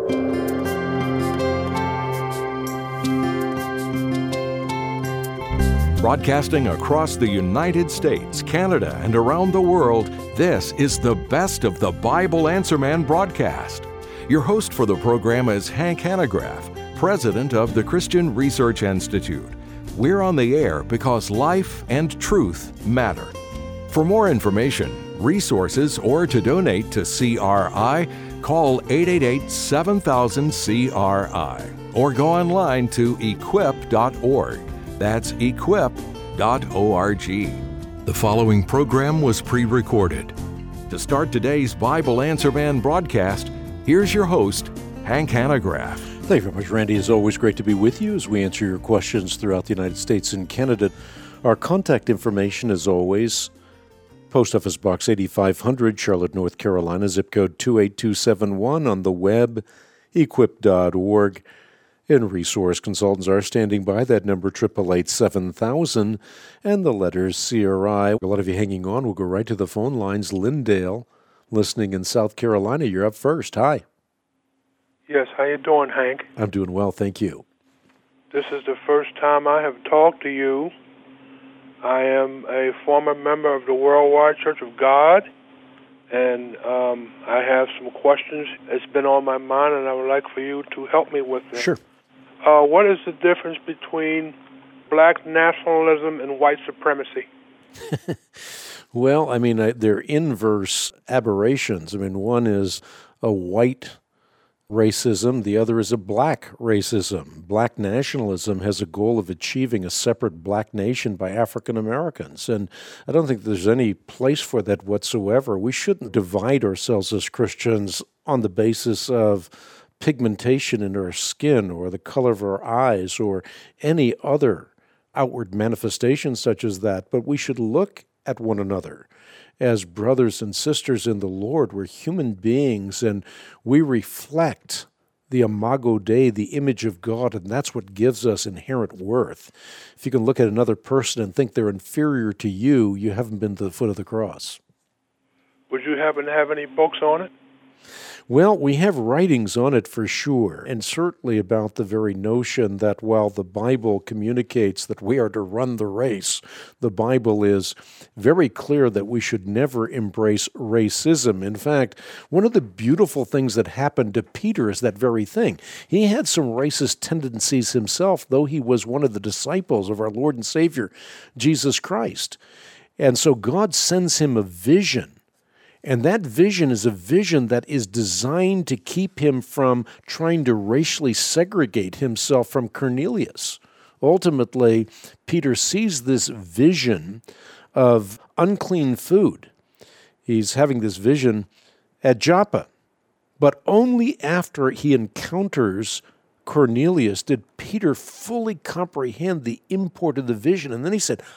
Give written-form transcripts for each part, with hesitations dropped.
Broadcasting across the United States, Canada, and around the world, this is the Best of the Bible Answer Man broadcast. Your host for the program is Hank Hanegraaff, president of the Christian Research Institute. We're on the air because life and truth matter. For more information, resources, or to donate to CRI, call 888-7000-CRI or go online to equip.org. That's equip.org. The following program was pre-recorded. To start today's Bible Answer Man broadcast, here's your host, Hank Hanegraaff. Thank you very much, Randy. It's always great to be with you as we answer your questions throughout the United States and Canada. Our contact information, as always, Post Office Box 8500, Charlotte, North Carolina, zip code 28271, on the web, equip.org. And resource consultants are standing by. That number, 888-7000, and the letters CRI. A lot of you hanging on. We'll go right to the phone lines. Lindale, listening in South Carolina. You're up first. Hi. Yes, how you doing, Hank? I'm doing well, thank you. This is the first time I have talked to you. I am a former member of the Worldwide Church of God, and I have some questions. It's been on my mind, and I would like for you to help me with them. Sure. What is the difference between black nationalism and white supremacy? Well, I mean, they're inverse aberrations. I mean, one is a white racism, the other is a black racism. Black nationalism has a goal of achieving a separate black nation by African Americans, and I don't think there's any place for that whatsoever. We shouldn't divide ourselves as Christians on the basis of pigmentation in our skin or the color of our eyes or any other outward manifestation such as that, but we should look at one another as brothers and sisters in the Lord. We're human beings, and we reflect the imago Dei, the image of God, and that's what gives us inherent worth. If you can look at another person and think they're inferior to you, you haven't been to the foot of the cross. Would you happen to have any books on it? Well, we have writings on it for sure, and certainly about the very notion that while the Bible communicates that we are to run the race, the Bible is very clear that we should never embrace racism. In fact, one of the beautiful things that happened to Peter is that very thing. He had some racist tendencies himself, though he was one of the disciples of our Lord and Savior, Jesus Christ. And so God sends him a vision. And that vision is a vision that is designed to keep him from trying to racially segregate himself from Cornelius. Ultimately, Peter sees this vision of unclean food. He's having this vision at Joppa. But only after he encounters Cornelius did Peter fully comprehend the import of the vision. And then he said,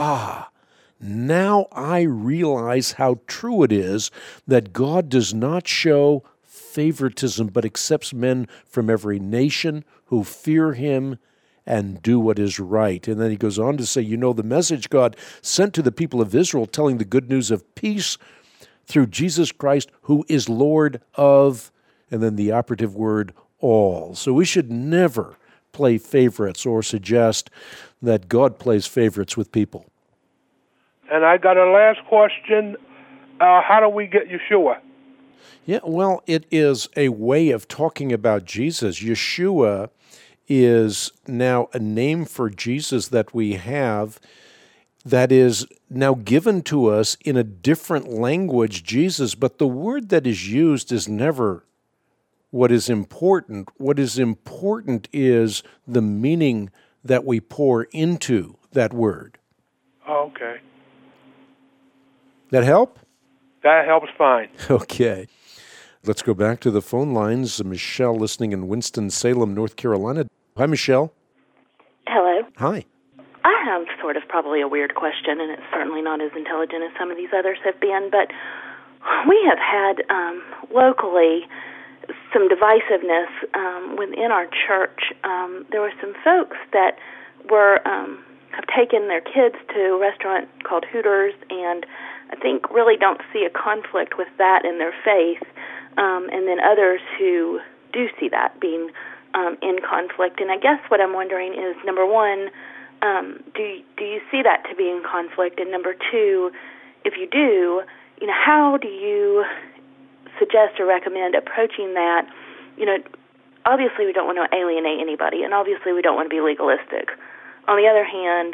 now I realize how true it is that God does not show favoritism, but accepts men from every nation who fear him and do what is right. And then he goes on to say, the message God sent to the people of Israel, telling the good news of peace through Jesus Christ, who is Lord of, and then the operative word, all. So we should never play favorites or suggest that God plays favorites with people. And I got a last question. How do we get Yeshua? Yeah, well, it is a way of talking about Jesus. Yeshua is now a name for Jesus that we have that is now given to us in a different language, Jesus, but the word that is used is never what is important. What is important is the meaning that we pour into that word. Oh, okay. That help? That helps fine. Okay. Let's go back to the phone lines. Michelle listening in Winston-Salem, North Carolina. Hi, Michelle. Hello. Hi. I have sort of probably a weird question, and it's certainly not as intelligent as some of these others have been, but we have had locally some divisiveness within our church. There were some folks that have taken their kids to a restaurant called Hooters, and I think really don't see a conflict with that in their faith, and then others who do see that being in conflict. And I guess what I'm wondering is, number one, do you see that to be in conflict? And number two, if you do, how do you suggest or recommend approaching that? Obviously we don't want to alienate anybody, and obviously we don't want to be legalistic. On the other hand,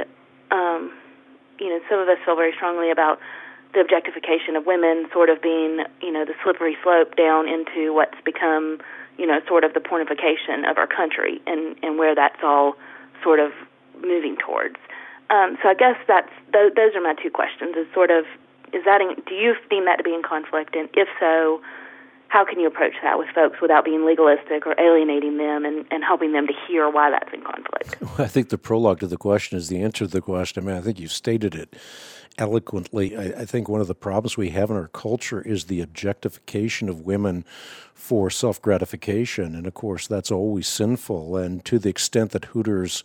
some of us feel very strongly about the objectification of women sort of being, the slippery slope down into what's become, sort of the pornification of our country and where that's all sort of moving towards. So I guess those are my two questions. Do you deem that to be in conflict? And if so, how can you approach that with folks without being legalistic or alienating them and helping them to hear why that's in conflict? Well, I think the prologue to the question is the answer to the question. I think you stated it eloquently. I think one of the problems we have in our culture is the objectification of women for self-gratification. And, of course, that's always sinful. And to the extent that Hooters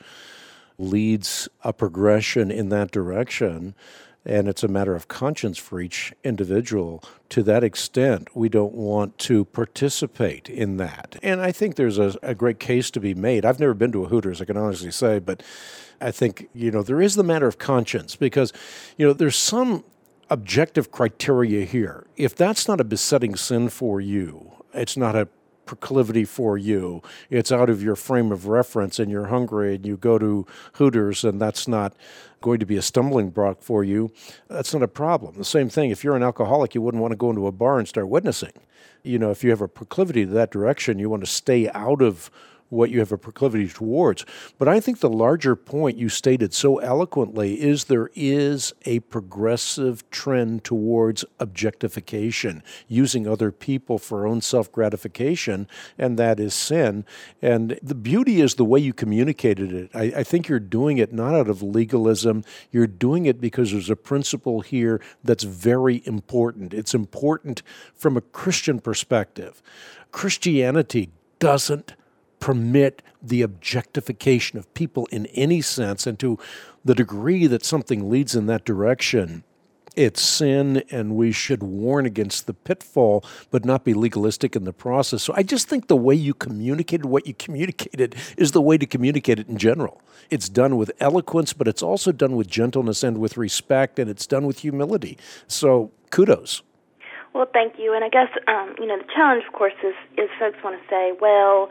leads a progression in that direction, and it's a matter of conscience for each individual, to that extent, we don't want to participate in that. And I think there's a great case to be made. I've never been to a Hooters, I can honestly say, but I think, there is the matter of conscience because, there's some objective criteria here. If that's not a besetting sin for you, it's not a proclivity for you, it's out of your frame of reference and you're hungry and you go to Hooters and that's not going to be a stumbling block for you, that's not a problem. The same thing, if you're an alcoholic, you wouldn't want to go into a bar and start witnessing. If you have a proclivity to that direction, you want to stay out of what you have a proclivity towards. But I think the larger point you stated so eloquently is there is a progressive trend towards objectification, using other people for own self-gratification, and that is sin. And the beauty is the way you communicated it. I think you're doing it not out of legalism. You're doing it because there's a principle here that's very important. It's important from a Christian perspective. Christianity doesn't permit the objectification of people in any sense, and to the degree that something leads in that direction, it's sin, and we should warn against the pitfall, but not be legalistic in the process. So I just think the way you communicated what you communicated is the way to communicate it in general. It's done with eloquence, but it's also done with gentleness and with respect, and it's done with humility. So kudos. Well, thank you. And I guess, the challenge, of course, is folks want to say, well,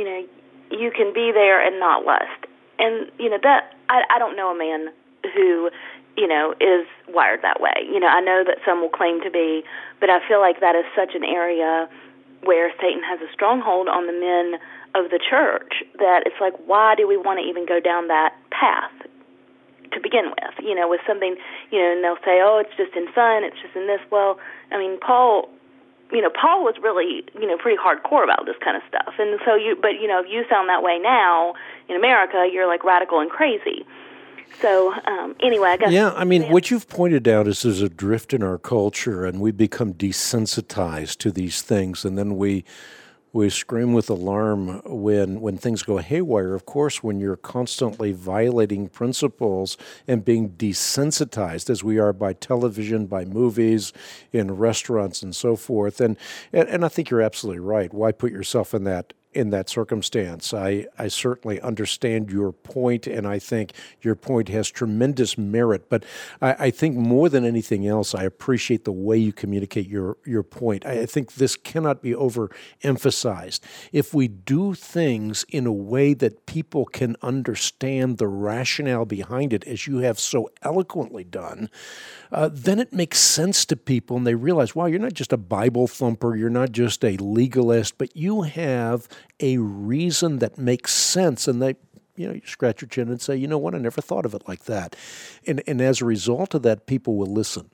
you can be there and not lust. And, that I don't know a man who, is wired that way. I know that some will claim to be, but I feel like that is such an area where Satan has a stronghold on the men of the church that it's like, why do we want to even go down that path to begin with? With something, and they'll say, oh, it's just in fun, it's just in this. Well, Paul was really, pretty hardcore about this kind of stuff. And so if you sound that way now in America, you're like radical and crazy. So anyway, I guess. Yeah, what you've pointed out is there's a drift in our culture, and we become desensitized to these things, and then we scream with alarm when things go haywire. Of course, when you're constantly violating principles and being desensitized, as we are by television, by movies, in restaurants, and so forth. And I think you're absolutely right. Why put yourself in that circumstance? I certainly understand your point, and I think your point has tremendous merit. But I think more than anything else, I appreciate the way you communicate your point. I think this cannot be overemphasized. If we do things in a way that people can understand the rationale behind it, as you have so eloquently done, then it makes sense to people, and they realize, wow, you're not just a Bible thumper, you're not just a legalist, but you have a reason that makes sense, and they, you scratch your chin and say, you know what, I never thought of it like that. And as a result of that, people will listen.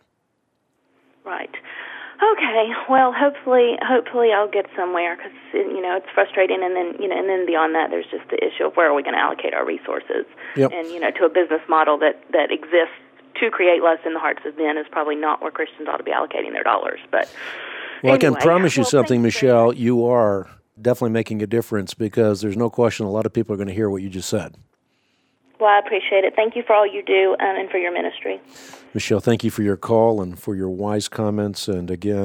Right. Okay. Well, hopefully I'll get somewhere, because it's frustrating, and then beyond that, there's just the issue of where are we going to allocate our resources, yep. And to a business model that exists to create lust in the hearts of men is probably not where Christians ought to be allocating their dollars. But well, anyway, I can promise you something, Michelle. You are definitely making a difference, because there's no question a lot of people are going to hear what you just said. Well, I appreciate it. Thank you for all you do and for your ministry. Michelle, thank you for your call and for your wise comments. And again,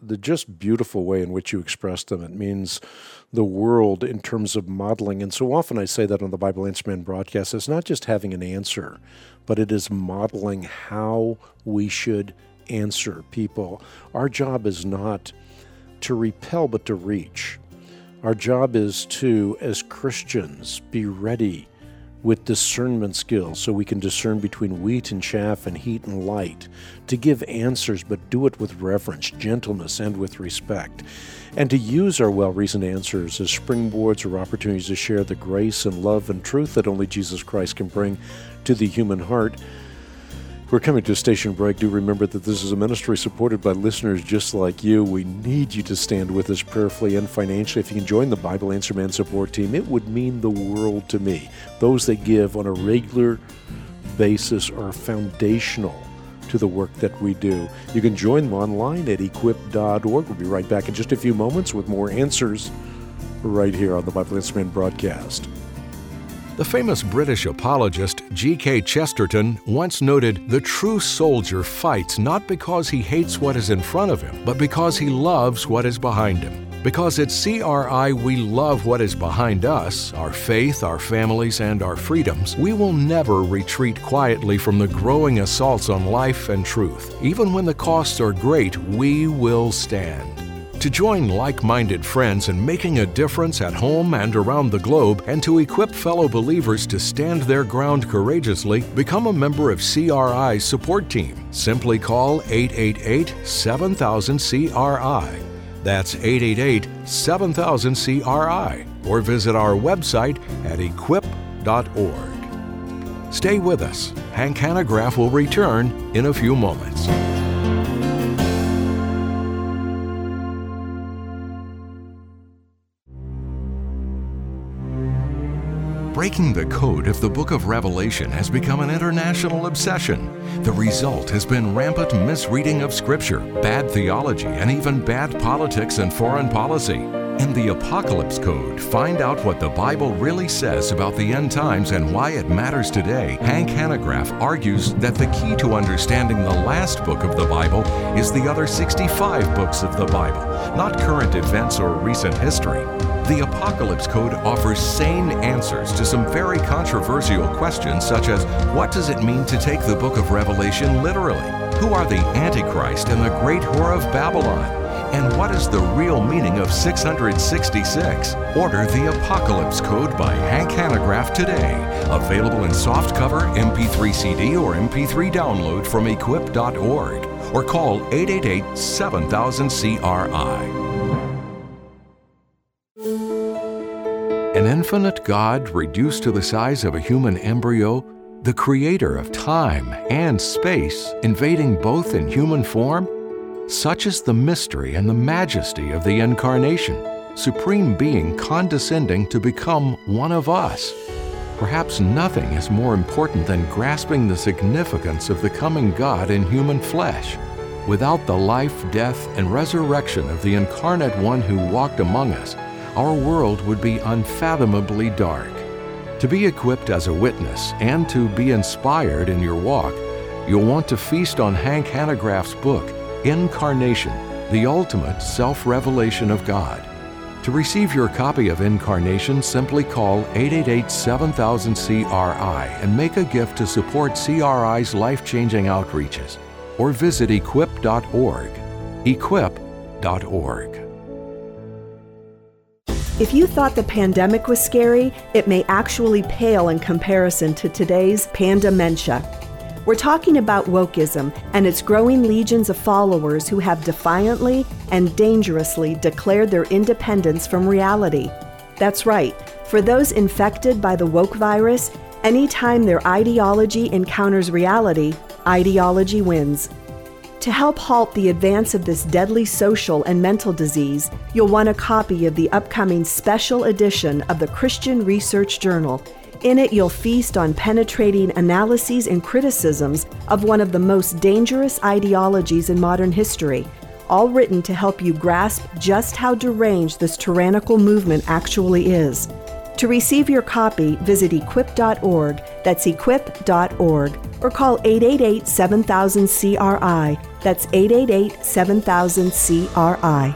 the just beautiful way in which you express them. It means the world in terms of modeling. And so often I say that on the Bible Answer Man broadcast. It's not just having an answer, but it is modeling how we should answer people. Our job is not to repel, but to reach. Our job is to, as Christians, be ready with discernment skills so we can discern between wheat and chaff and heat and light, to give answers, but do it with reverence, gentleness, and with respect, and to use our well-reasoned answers as springboards or opportunities to share the grace and love and truth that only Jesus Christ can bring to the human heart. We're coming to a station break. Do remember that this is a ministry supported by listeners just like you. We need you to stand with us prayerfully and financially. If you can join the Bible Answer Man support team, it would mean the world to me. Those that give on a regular basis are foundational to the work that we do. You can join them online at equip.org. We'll be right back in just a few moments with more answers right here on the Bible Answer Man broadcast. The famous British apologist G.K. Chesterton once noted, "The true soldier fights not because he hates what is in front of him, but because he loves what is behind him. Because at CRI we love what is behind us, our faith, our families, and our freedoms, we will never retreat quietly from the growing assaults on life and truth. Even when the costs are great, we will stand." To join like-minded friends in making a difference at home and around the globe, and to equip fellow believers to stand their ground courageously, become a member of CRI's support team. Simply call 888-7000-CRI. That's 888-7000-CRI. Or visit our website at equip.org. Stay with us. Hank Hanegraaff will return in a few moments. Breaking the code of the book of Revelation has become an international obsession. The result has been rampant misreading of Scripture, bad theology, and even bad politics and foreign policy. In the Apocalypse Code, find out what the Bible really says about the end times and why it matters today. Hank Hanegraaff argues that the key to understanding the last book of the Bible is the other 65 books of the Bible, not current events or recent history. The Apocalypse Code offers sane answers to some very controversial questions, such as, what does it mean to take the book of Revelation literally? Who are the Antichrist and the great whore of Babylon? And what is the real meaning of 666? Order the Apocalypse Code by Hank Hanegraaff today. Available in softcover, MP3 CD, or MP3 download from equip.org. Or call 888-7000-CRI. An infinite God reduced to the size of a human embryo, the creator of time and space, invading both in human form? Such is the mystery and the majesty of the Incarnation, Supreme Being condescending to become one of us. Perhaps nothing is more important than grasping the significance of the coming God in human flesh. Without the life, death, and resurrection of the Incarnate One who walked among us, our world would be unfathomably dark. To be equipped as a witness and to be inspired in your walk, you'll want to feast on Hank Hanegraaff's book, Incarnation, the Ultimate Self-Revelation of God. To receive your copy of Incarnation, simply call 888-7000-CRI and make a gift to support CRI's life-changing outreaches. Or visit equip.org. Equip.org. If you thought the pandemic was scary, it may actually pale in comparison to today's pandementia. We're talking about wokeism and its growing legions of followers who have defiantly and dangerously declared their independence from reality. That's right. For those infected by the woke virus, anytime their ideology encounters reality, ideology wins. To help halt the advance of this deadly social and mental disease, you'll want a copy of the upcoming special edition of the Christian Research Journal. In it, you'll feast on penetrating analyses and criticisms of one of the most dangerous ideologies in modern history, all written to help you grasp just how deranged this tyrannical movement actually is. To receive your copy, visit equip.org, that's equip.org, or call 888-7000-CRI, that's 888-7000-CRI.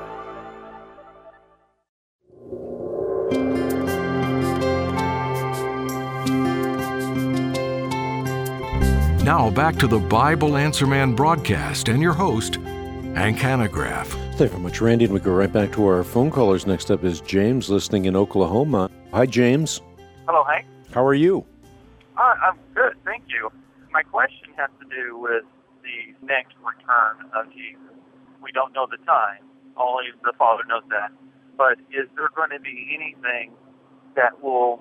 Now back to the Bible Answer Man broadcast and your host, Hank Hanegraaff. Thank you very much, Randy. And we go right back to our phone callers. Next up is James, listening in Oklahoma. Hi, James. Hello, Hank. How are you? I'm good, thank you. My question has to do with the next return of Jesus. We don't know the time. Only the Father knows that. But is there going to be anything that will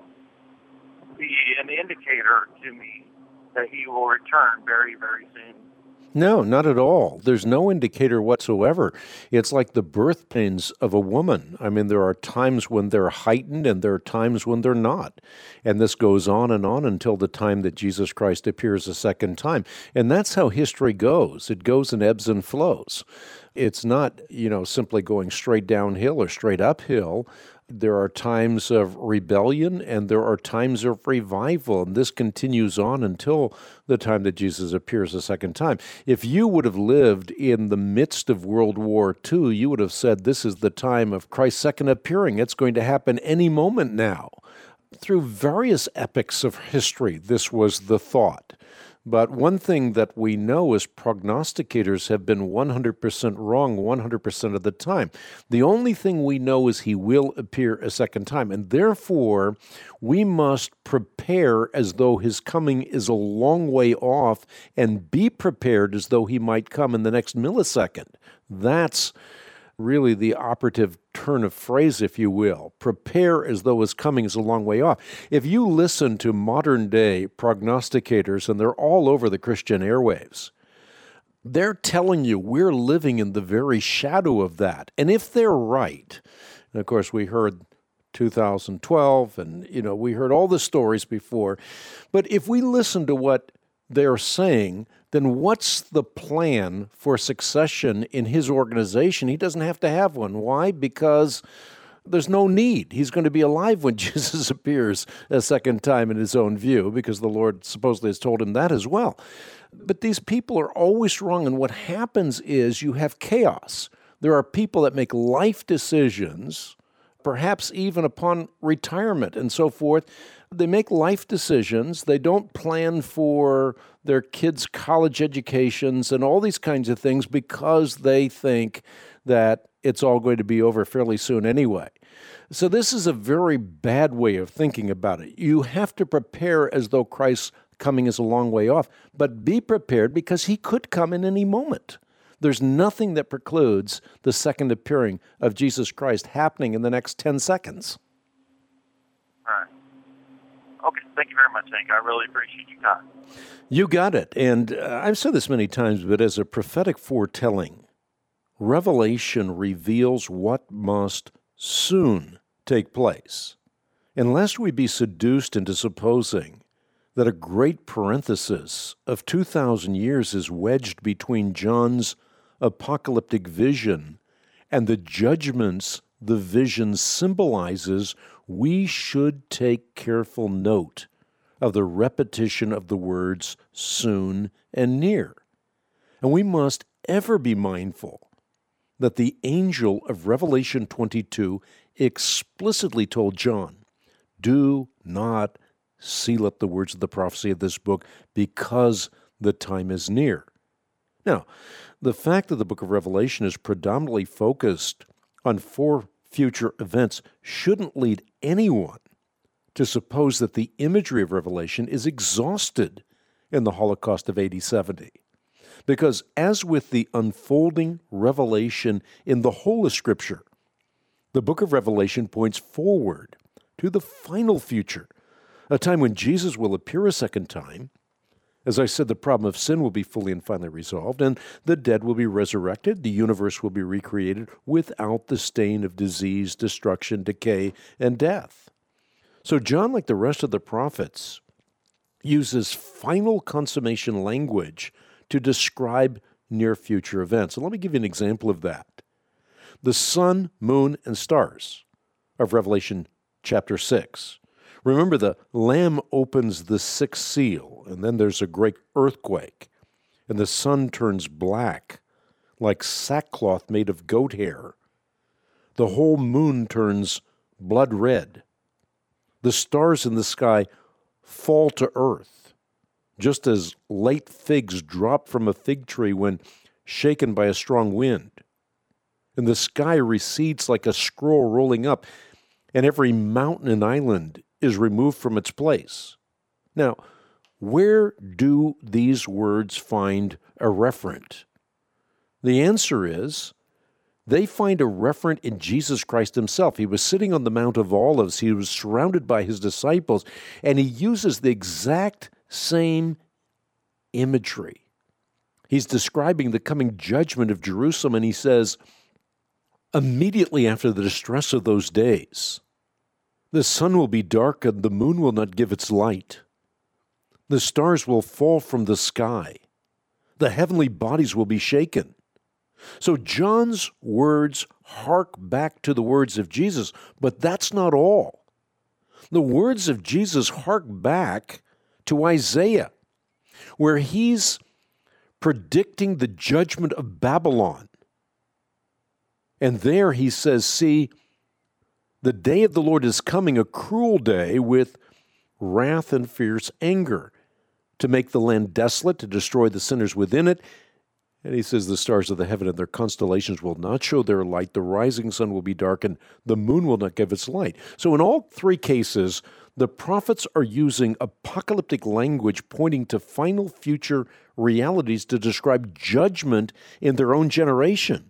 be an indicator to me that he will return very, very soon? No, not at all. There's no indicator whatsoever. It's like the birth pains of a woman. I mean, there are times when they're heightened and there are times when they're not. And this goes on until the time that Jesus Christ appears a second time. And that's how history goes. It goes in ebbs and flows. It's not, simply going straight downhill or straight uphill. There are times of rebellion and there are times of revival, and this continues on until the time that Jesus appears a second time. If you would have lived in the midst of World War II, you would have said this is the time of Christ's second appearing. It's going to happen any moment now. Through various epochs of history, this was the thought. But one thing that we know is prognosticators have been 100% wrong 100% of the time. The only thing we know is he will appear a second time, and therefore we must prepare as though his coming is a long way off and be prepared as though he might come in the next millisecond. That's really the operative turn of phrase, if you will. Prepare as though his coming is a long way off. If you listen to modern-day prognosticators, and they're all over the Christian airwaves, they're telling you we're living in the very shadow of that. And if they're right, and of course we heard 2012, and we heard all the stories before, but if we listen to what they're saying, then what's the plan for succession in his organization? He doesn't have to have one. Why? Because there's no need. He's going to be alive when Jesus appears a second time in his own view, because the Lord supposedly has told him that as well. But these people are always wrong, and what happens is you have chaos. There are people that make life decisions, perhaps even upon retirement and so forth. They make life decisions. They don't plan for their kids' college educations and all these kinds of things because they think that it's all going to be over fairly soon anyway. So this is a very bad way of thinking about it. You have to prepare as though Christ's coming is a long way off, but be prepared because he could come in any moment. There's nothing that precludes the second appearing of Jesus Christ happening in the next 10 seconds. All right. Okay, thank you very much, Hank. I really appreciate your time. You got it. And I've said this many times, but as a prophetic foretelling, Revelation reveals what must soon take place. And lest we be seduced into supposing that a great parenthesis of 2,000 years is wedged between John's apocalyptic vision and the judgments the vision symbolizes, we should take careful note of the repetition of the words soon and near. And we must ever be mindful that the angel of Revelation 22 explicitly told John, do not seal up the words of the prophecy of this book because the time is near. Now, the fact that the book of Revelation is predominantly focused on 4 future events shouldn't lead anyone to suppose that the imagery of Revelation is exhausted in the Holocaust of AD 70. Because as with the unfolding revelation in the whole of Scripture, the book of Revelation points forward to the final future, a time when Jesus will appear a second time. As I said, the problem of sin will be fully and finally resolved, and the dead will be resurrected, the universe will be recreated without the stain of disease, destruction, decay, and death. So John, like the rest of the prophets, uses final consummation language to describe near future events. And let me give you an example of that. The sun, moon, and stars of Revelation chapter 6. Remember, the Lamb opens the sixth seal, and then there's a great earthquake, and the sun turns black, like sackcloth made of goat hair. The whole moon turns blood red. The stars in the sky fall to earth, just as late figs drop from a fig tree when shaken by a strong wind. And the sky recedes like a scroll rolling up, and every mountain and island is removed from its place. Now, where do these words find a referent? The answer is, they find a referent in Jesus Christ himself. He was sitting on the Mount of Olives. He was surrounded by his disciples, and he uses the exact same imagery. He's describing the coming judgment of Jerusalem, and he says, immediately after the distress of those days, the sun will be darkened, the moon will not give its light. The stars will fall from the sky. The heavenly bodies will be shaken. So John's words hark back to the words of Jesus, but that's not all. The words of Jesus hark back to Isaiah, where he's predicting the judgment of Babylon. And there he says, see, the day of the Lord is coming, a cruel day with wrath and fierce anger, to make the land desolate, to destroy the sinners within it. And he says, the stars of the heaven and their constellations will not show their light. The rising sun will be darkened. The moon will not give its light. So in all three cases, the prophets are using apocalyptic language pointing to final future realities to describe judgment in their own generation.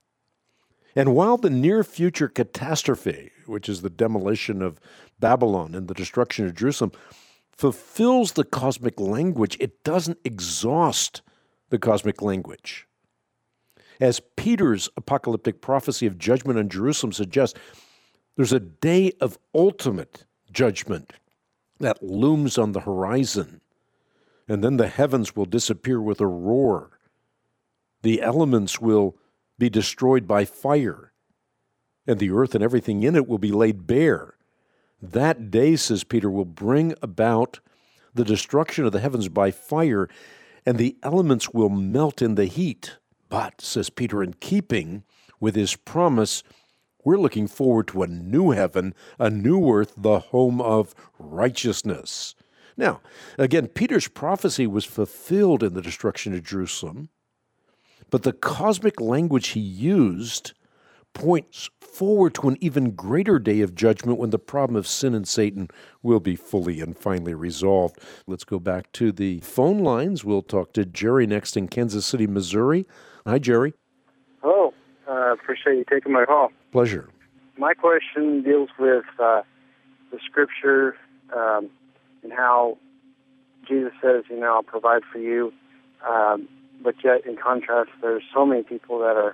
And while the near future catastrophe, which is the demolition of Babylon and the destruction of Jerusalem, fulfills the cosmic language, it doesn't exhaust the cosmic language. As Peter's apocalyptic prophecy of judgment on Jerusalem suggests, there's a day of ultimate judgment that looms on the horizon, and then the heavens will disappear with a roar. The elements will be destroyed by fire, and the earth and everything in it will be laid bare. That day, says Peter, will bring about the destruction of the heavens by fire, and the elements will melt in the heat. But, says Peter, in keeping with his promise, we're looking forward to a new heaven, a new earth, the home of righteousness. Now, again, Peter's prophecy was fulfilled in the destruction of Jerusalem, but the cosmic language he used points forward to an even greater day of judgment when the problem of sin and Satan will be fully and finally resolved. Let's go back to the phone lines. We'll talk to Jerry next in Kansas City, Missouri. Hi, Jerry. Hello. Appreciate you taking my call. Pleasure. My question deals with the Scripture and how Jesus says, I'll provide for you. But yet, in contrast, there's so many people that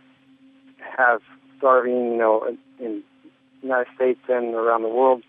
have starving, in the United States and around the world.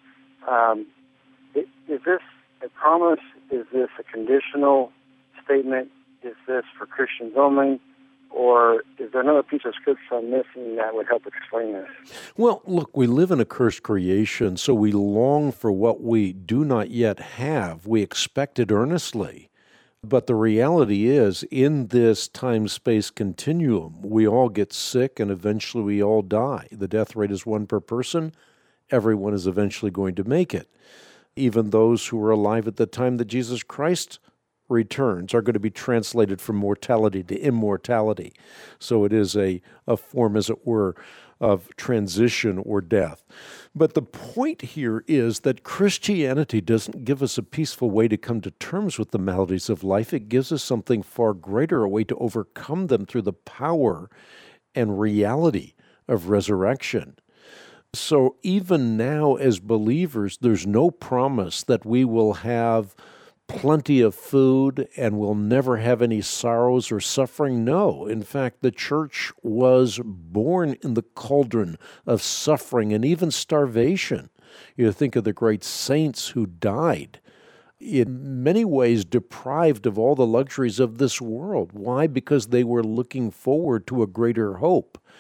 Is this a promise? Is this a conditional statement? Is this for Christians only? Or is there another piece of Scripture I'm missing that would help explain this? Well, look, we live in a cursed creation, so we long for what we do not yet have. We expect it earnestly. But the reality is, in this time-space continuum, we all get sick and eventually we all die. The death rate is 1 per person. Everyone is eventually going to make it. Even those who were alive at the time that Jesus Christ returns are going to be translated from mortality to immortality. So it is a form, as it were, of transition or death. But the point here is that Christianity doesn't give us a peaceful way to come to terms with the maladies of life. It gives us something far greater, a way to overcome them through the power and reality of resurrection. So even now as believers, there's no promise that we will have plenty of food and will never have any sorrows or suffering. No. In fact, the church was born in the cauldron of suffering and even starvation. You think of the great saints who died, in many ways deprived of all the luxuries of this world. Why? Because they were looking forward to a greater hope.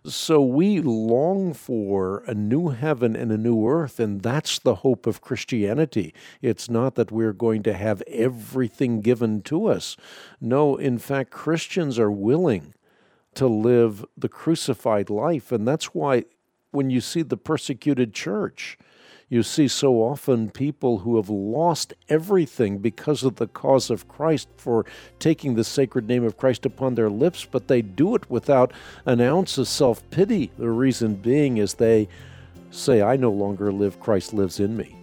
So we long for a new heaven and a new earth, and that's the hope of Christianity. It's not that we're going to have everything given to us. No, in fact, Christians are willing to live the crucified life, and that's why when you see the persecuted church, you see so often people who have lost everything because of the cause of Christ for taking the sacred name of Christ upon their lips, but they do it without an ounce of self-pity. The reason being is they say, I no longer live, Christ lives in me.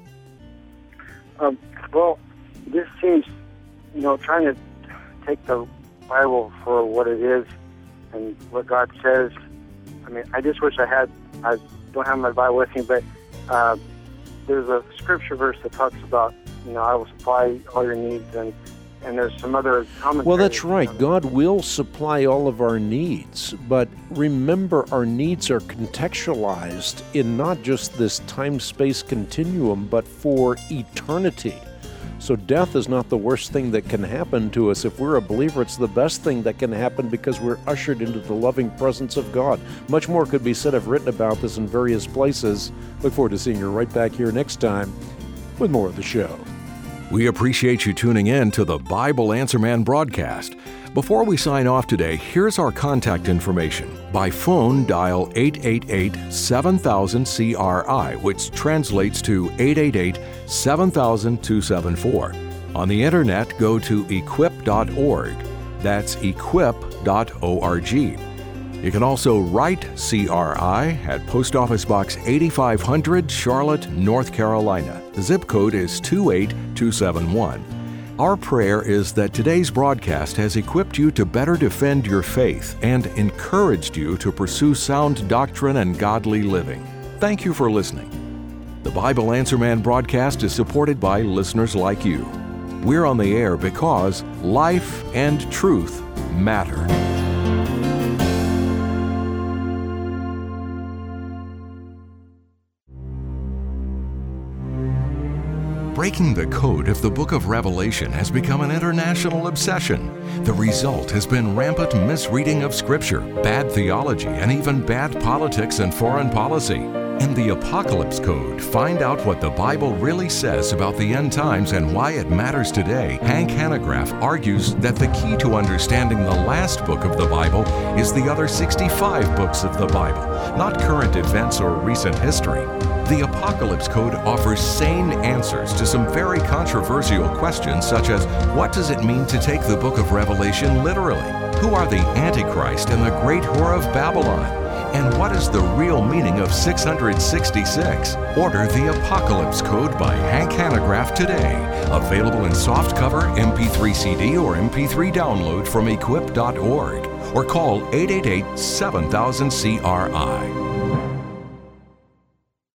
Well, this seems, trying to take the Bible for what it is and what God says. I mean, I just wish I don't have my Bible with me, but there's a scripture verse that talks about, I will supply all your needs, and there's some other commentaries. Well, that's right. God will supply all of our needs, but remember, our needs are contextualized in not just this time-space continuum, but for eternity. So death is not the worst thing that can happen to us. If we're a believer, it's the best thing that can happen because we're ushered into the loving presence of God. Much more could be said. I've written about this in various places. Look forward to seeing you right back here next time with more of the show. We appreciate you tuning in to the Bible Answer Man broadcast. Before we sign off today, here's our contact information. By phone, dial 888-7000-CRI, which translates to 888-7000-274. On the internet, go to equip.org. That's equip.org. You can also write CRI at Post Office Box 8500, Charlotte, North Carolina. The zip code is 28271. Our prayer is that today's broadcast has equipped you to better defend your faith and encouraged you to pursue sound doctrine and godly living. Thank you for listening. The Bible Answer Man broadcast is supported by listeners like you. We're on the air because life and truth matter. Breaking the code of the book of Revelation has become an international obsession. The result has been rampant misreading of Scripture, bad theology, and even bad politics and foreign policy. In the Apocalypse Code, find out what the Bible really says about the end times and why it matters today. Hank Hanegraaff argues that the key to understanding the last book of the Bible is the other 65 books of the Bible, not current events or recent history. The Apocalypse Code offers sane answers to some very controversial questions, such as, what does it mean to take the book of Revelation literally? Who are the Antichrist and the great whore of Babylon? And what is the real meaning of 666? Order the Apocalypse Code by Hank Hanegraaff today. Available in softcover, MP3 CD, or MP3 download from equip.org. Or call 888-7000-CRI.